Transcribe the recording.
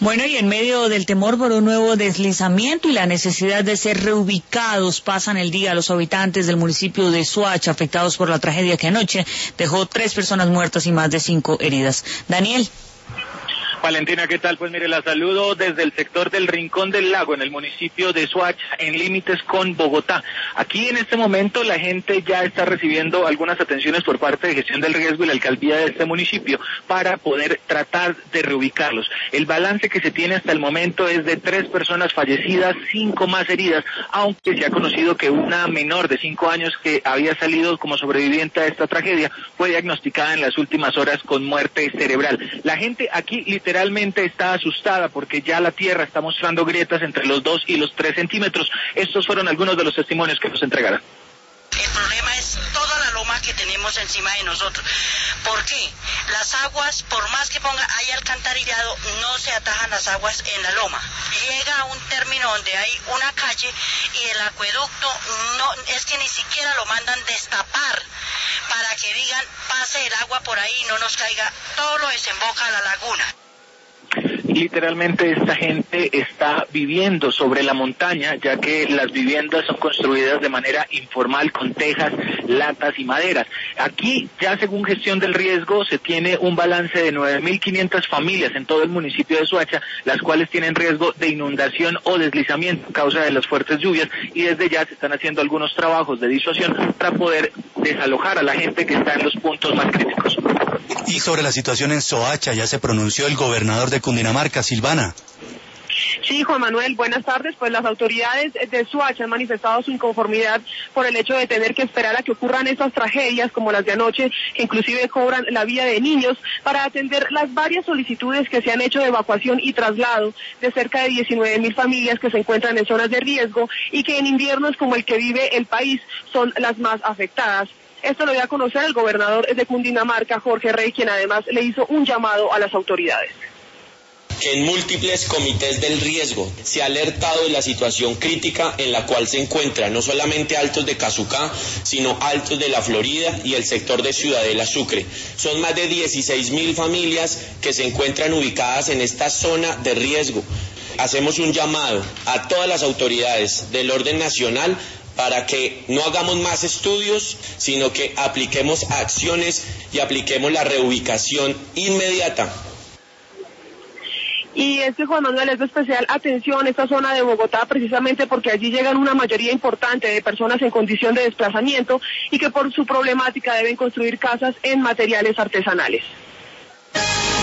Bueno, y en medio del temor por un nuevo deslizamiento y la necesidad de ser reubicados, pasan el día los habitantes del municipio de Soacha, afectados por la tragedia que anoche dejó 3 personas muertas y más de 5 heridas. Daniel. Valentina, ¿qué tal? Pues mire, la saludo desde el sector del Rincón del Lago, en el municipio de Soacha, en límites con Bogotá. Aquí en este momento la gente ya está recibiendo algunas atenciones por parte de Gestión del Riesgo y la alcaldía de este municipio para poder tratar de reubicarlos. El balance que se tiene hasta el momento es de 3 personas fallecidas, 5 más heridas, aunque se ha conocido que una menor de 5 años que había salido como sobreviviente a esta tragedia fue diagnosticada en las últimas horas con muerte cerebral. La gente aquí literalmente está asustada porque ya la tierra está mostrando grietas entre los 2 y los 3 centímetros. Estos fueron algunos de los testimonios que nos entregaron. El problema es toda la loma que tenemos encima de nosotros. ¿Por qué? Las aguas, por más que hay alcantarillado, no se atajan las aguas en la loma. Llega a un término donde hay una calle y el acueducto no es que ni siquiera lo mandan destapar para que digan pase el agua por ahí y no nos caiga, todo lo desemboca a la laguna. Literalmente esta gente está viviendo sobre la montaña, ya que las viviendas son construidas de manera informal con tejas, latas y maderas. Aquí ya según Gestión del Riesgo se tiene un balance de 9.500 familias en todo el municipio de Soacha, las cuales tienen riesgo de inundación o deslizamiento a causa de las fuertes lluvias, y desde ya se están haciendo algunos trabajos de disuasión para poder desalojar a la gente que está en los puntos más críticos. Y sobre la situación en Soacha ya se pronunció el gobernador de Cundinamarca, Silvana. Sí, Juan Manuel, buenas tardes. Pues las autoridades de Soacha han manifestado su inconformidad por el hecho de tener que esperar a que ocurran estas tragedias como las de anoche, que inclusive cobran la vida de niños, para atender las varias solicitudes que se han hecho de evacuación y traslado de cerca de 19.000 familias que se encuentran en zonas de riesgo y que en inviernos como el que vive el país son las más afectadas. Esto lo dio a conocer el gobernador de Cundinamarca, Jorge Rey, quien además le hizo un llamado a las autoridades. Que en múltiples comités del riesgo se ha alertado de la situación crítica en la cual se encuentran no solamente Altos de Cazucá, sino Altos de la Florida y el sector de Ciudadela Sucre. Son más de 16.000 familias que se encuentran ubicadas en esta zona de riesgo. Hacemos un llamado a todas las autoridades del orden nacional para que no hagamos más estudios, sino que apliquemos acciones y apliquemos la reubicación inmediata. Y Juan Manuel, es de especial atención esta zona de Bogotá, precisamente porque allí llegan una mayoría importante de personas en condición de desplazamiento y que por su problemática deben construir casas en materiales artesanales.